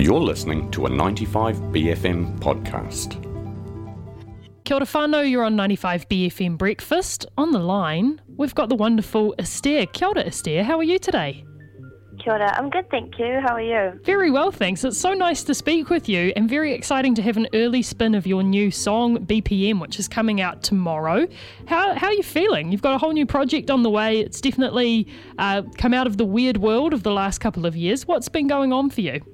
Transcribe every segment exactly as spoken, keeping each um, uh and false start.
You're listening to a ninety-five B F M podcast. Kia ora whānau, you're on ninety-five B F M Breakfast. On the line, we've got the wonderful Esther. Kia ora, Esther. How are you today? Kia ora. I'm good, thank you. How are you? Very well, thanks. It's so nice to speak with you and very exciting to have an early spin of your new song, B P M, which is coming out tomorrow. How, how are you feeling? You've got a whole new project on the way. It's definitely uh, come out of the weird world of the last couple of years. What's been going on for you?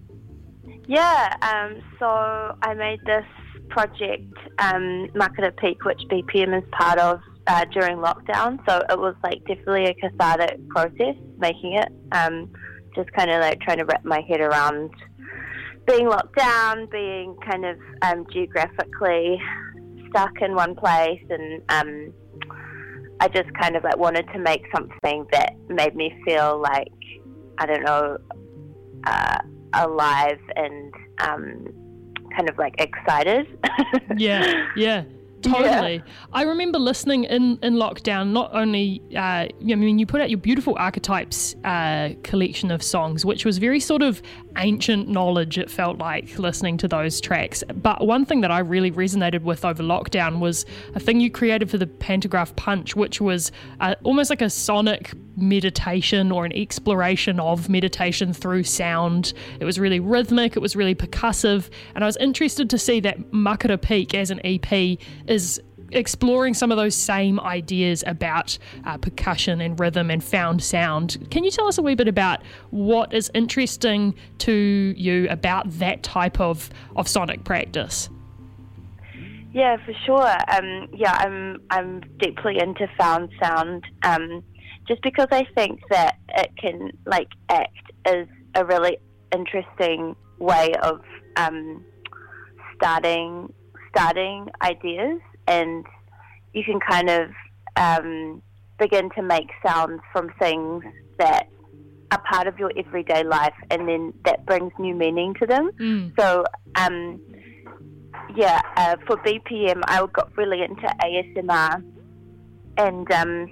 Yeah, um, so I made this project, um, Makara Peak, which B P M is part of uh, during lockdown. So it was like definitely a cathartic process making it. Um, just kind of like trying to wrap my head around being locked down, being kind of um, geographically stuck in one place, and um, I just kind of like wanted to make something that made me feel like, I don't know, uh, alive and um, kind of like excited. Yeah, yeah. Totally. Yeah. I remember listening in, in lockdown, not only, uh, I mean, you put out your beautiful Archetypes uh, collection of songs, which was very sort of ancient knowledge, it felt like, listening to those tracks. But one thing that I really resonated with over lockdown was a thing you created for the Pantograph Punch, which was uh, almost like a sonic meditation or an exploration of meditation through sound. It was really rhythmic, it was really percussive, and I was interested to see that Makara Peak as an E P is exploring some of those same ideas about uh, percussion and rhythm and found sound. Can you tell us a wee bit about what is interesting to you about that type of, of sonic practice? Yeah, for sure. Um, yeah, I'm I'm deeply into found sound. Um, just because I think that it can like act as a really interesting way of um, starting starting ideas, and you can kind of um, begin to make sounds from things that are part of your everyday life, and then that brings new meaning to them. Mm. So, um, yeah, uh, for B P M, I got really into A S M R, and um,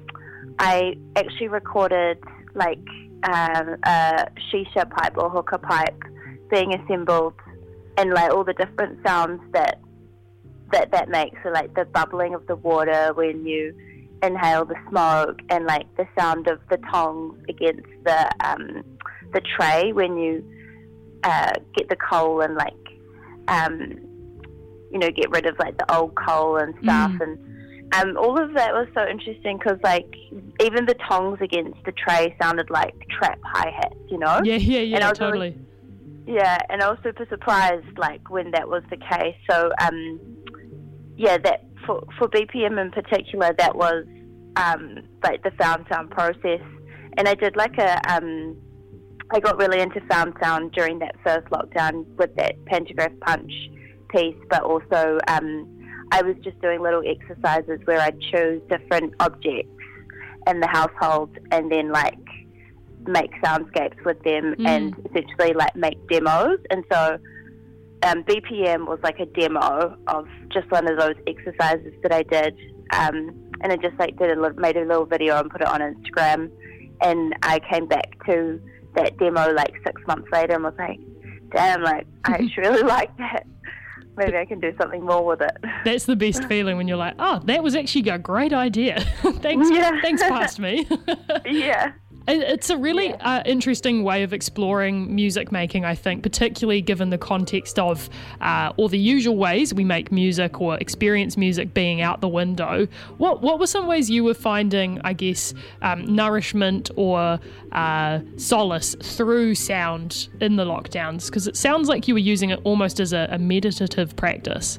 I actually recorded like um, a shisha pipe or hookah pipe being assembled, and like all the different sounds that that that makes. So like the bubbling of the water when you inhale the smoke, and like the sound of the tongs against the um, the tray when you uh, get the coal and like um, you know get rid of like the old coal and stuff. Mm. And Um, all of that was so interesting because, like, even the tongs against the tray sounded like trap hi-hats, you know? Yeah, yeah, yeah, and I was totally. Really, yeah, and I was super surprised, like, when that was the case. So, um, yeah, that for, for B P M in particular, that was, um, like, the found sound process. And I did, like, a, um, I got really into found sound during that first lockdown with that Pantograph Punch piece, but also, um, I was just doing little exercises where I'd choose different objects in the household and then like make soundscapes with them mm. and essentially like make demos. And so um, B P M was like a demo of just one of those exercises that I did. Um, and I just like did a little, made a little video and put it on Instagram. And I came back to that demo like six months later and was like, damn, like I actually really like that. Maybe I can do something more with it. That's the best feeling when you're like, oh, that was actually a great idea. thanks, yeah. thanks, past me. Yeah. It's a really yeah. uh, interesting way of exploring music making, I think, particularly given the context of uh, all the usual ways we make music or experience music being out the window. What what were some ways you were finding, I guess, um, nourishment or uh, solace through sound in the lockdowns? Because it sounds like you were using it almost as a, a meditative practice.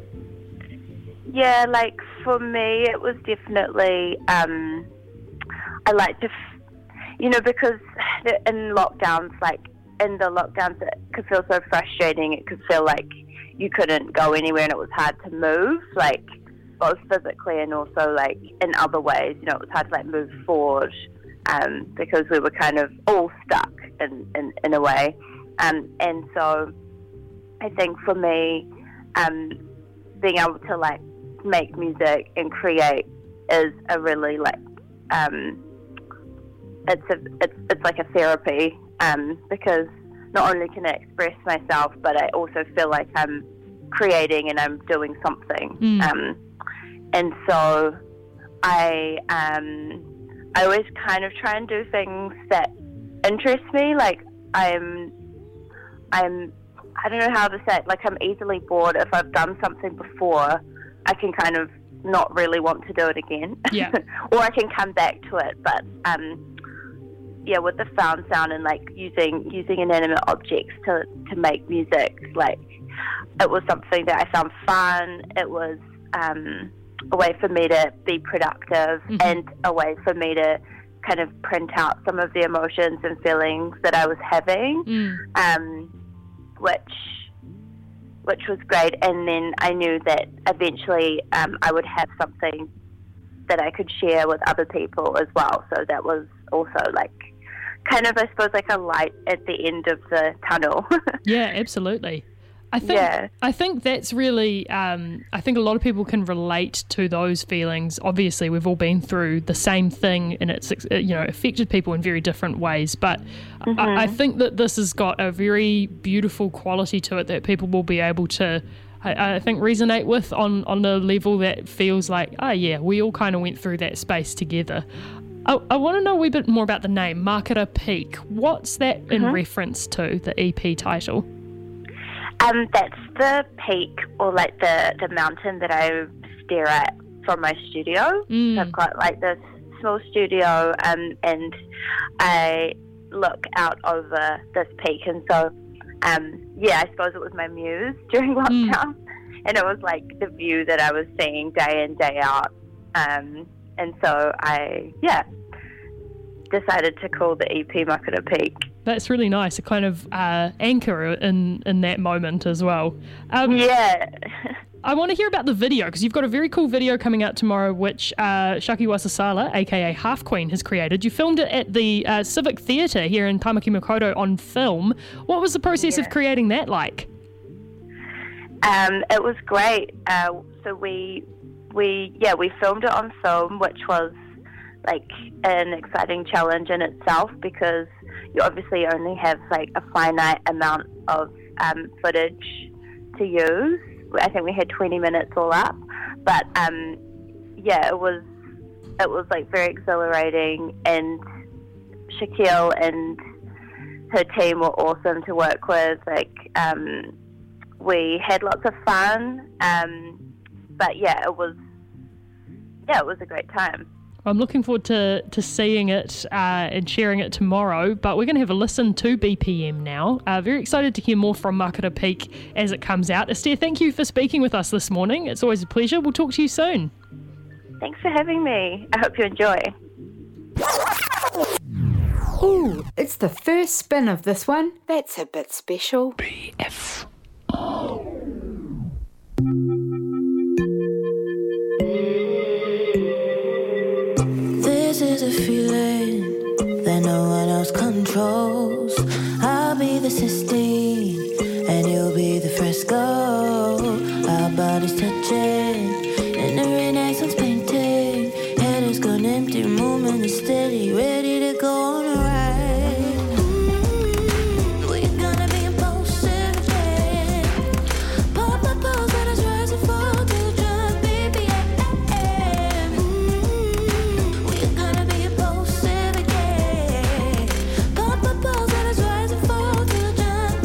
Yeah, like for me, it was definitely, um, I like to... F- You know, because in lockdowns, like in the lockdowns, it could feel so frustrating. It could feel like you couldn't go anywhere and it was hard to move, like both physically and also like in other ways. You know, it was hard to like move forward um, because we were kind of all stuck in, in, in a way. Um, and so I think for me, um, being able to like make music and create is a really like, um, It's a it's it's like a therapy um, because not only can I express myself, but I also feel like I'm creating and I'm doing something. Mm. Um, and so I um, I always kind of try and do things that interest me. Like I'm I'm I don't know how to say it. Like I'm easily bored. If I've done something before, I can kind of not really want to do it again. Yeah. Or I can come back to it. But um, yeah, with the found sound and like using using inanimate objects to to make music, like it was something that I found fun. It was um, a way for me to be productive, mm-hmm. and a way for me to kind of print out some of the emotions and feelings that I was having, mm. um, which which was great. And then I knew that eventually um, I would have something that I could share with other people as well. So that was also like kind of, I suppose, like a light at the end of the tunnel. Yeah, absolutely. I think yeah. I think that's really, um, I think a lot of people can relate to those feelings. Obviously, we've all been through the same thing, and it's, you know, affected people in very different ways. But mm-hmm. I, I think that this has got a very beautiful quality to it that people will be able to, I, I think, resonate with on, on a level that feels like, oh yeah, we all kind of went through that space together. I, I want to know a wee bit more about the name, Makara Peak. What's that in mm-hmm. reference to, the E P title? Um, that's the peak, or like the, the mountain that I stare at from my studio. Mm. So I've got like this small studio, um, and I look out over this peak. And so, um, yeah, I suppose it was my muse during lockdown. Mm. And it was like the view that I was seeing day in, day out. Um, and so I, yeah, decided to call the E P Makara Peak. That's really nice, a kind of uh, anchor in, in that moment as well. Um, yeah. I want to hear about the video, because you've got a very cool video coming out tomorrow, which uh, Shaki Wasasala, aka Half Queen, has created. You filmed it at the uh, Civic Theatre here in Tamaki Makaurau on film. What was the process yeah. of creating that like? Um, it was great. Uh, so we, we, yeah, we filmed it on film, which was like an exciting challenge in itself, because you obviously only have like a finite amount of um, footage to use. I think we had twenty minutes all up, but um, yeah, it was it was like very exhilarating, and Shaquille and her team were awesome to work with. Like um, we had lots of fun, um, but yeah, it was yeah, it was a great time. I'm looking forward to, to seeing it uh, and sharing it tomorrow, but we're going to have a listen to B P M now. Uh, very excited to hear more from Makara Peak as it comes out. Esther, thank you for speaking with us this morning. It's always a pleasure. We'll talk to you soon. Thanks for having me. I hope you enjoy. Ooh, it's the first spin of this one. That's a bit special. B F. This is a feeling that no one else controls. I'll be the Sistine and you'll be the fresco. Our bodies touching in a Renaissance painting. Head is gone empty, movement is steady, ready to go on a ride. We're gonna be impulsive again. Pop my pose and it's rise and fall to just B P M. We're gonna be impulsive again. Pop my pose and it's rise and fall to just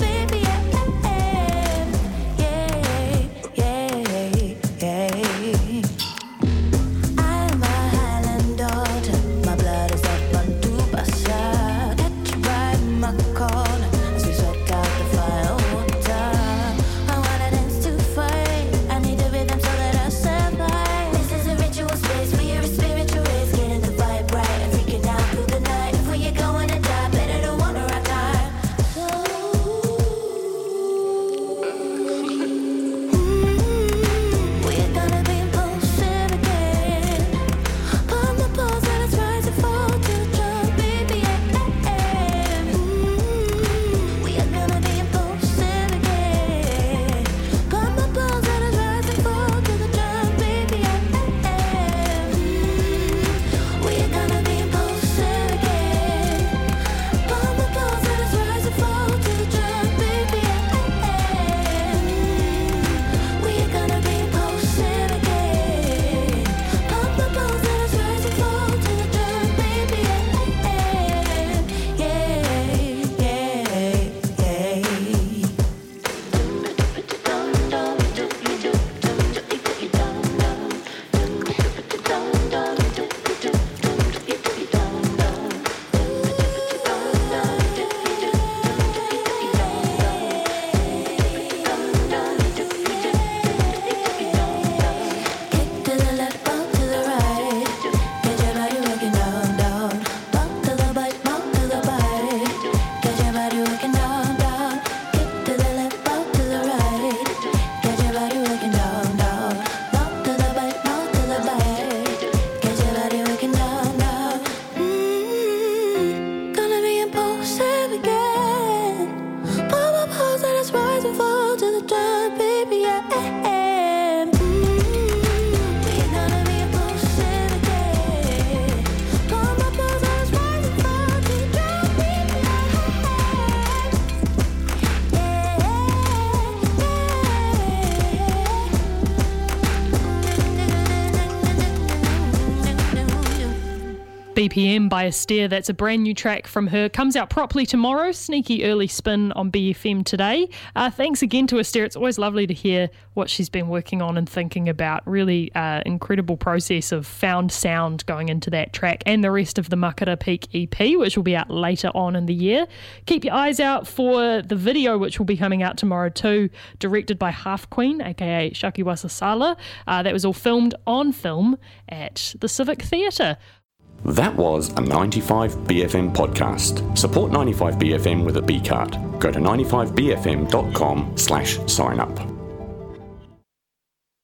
P M by Astaire. That's a brand new track from her. Comes out properly tomorrow. Sneaky early spin on B F M today. Uh, thanks again to Astaire. It's always lovely to hear what she's been working on and thinking about. Really uh, incredible process of found sound going into that track and the rest of the Makara Peak E P, which will be out later on in the year. Keep your eyes out for the video, which will be coming out tomorrow too, directed by Half Queen, aka Shakiwasa Sala. Uh, that was all filmed on film at the Civic Theatre. That was a ninety-five B F M podcast. Support ninety-five B F M with a B card. Go to ninety-five B F M dot com slash sign up.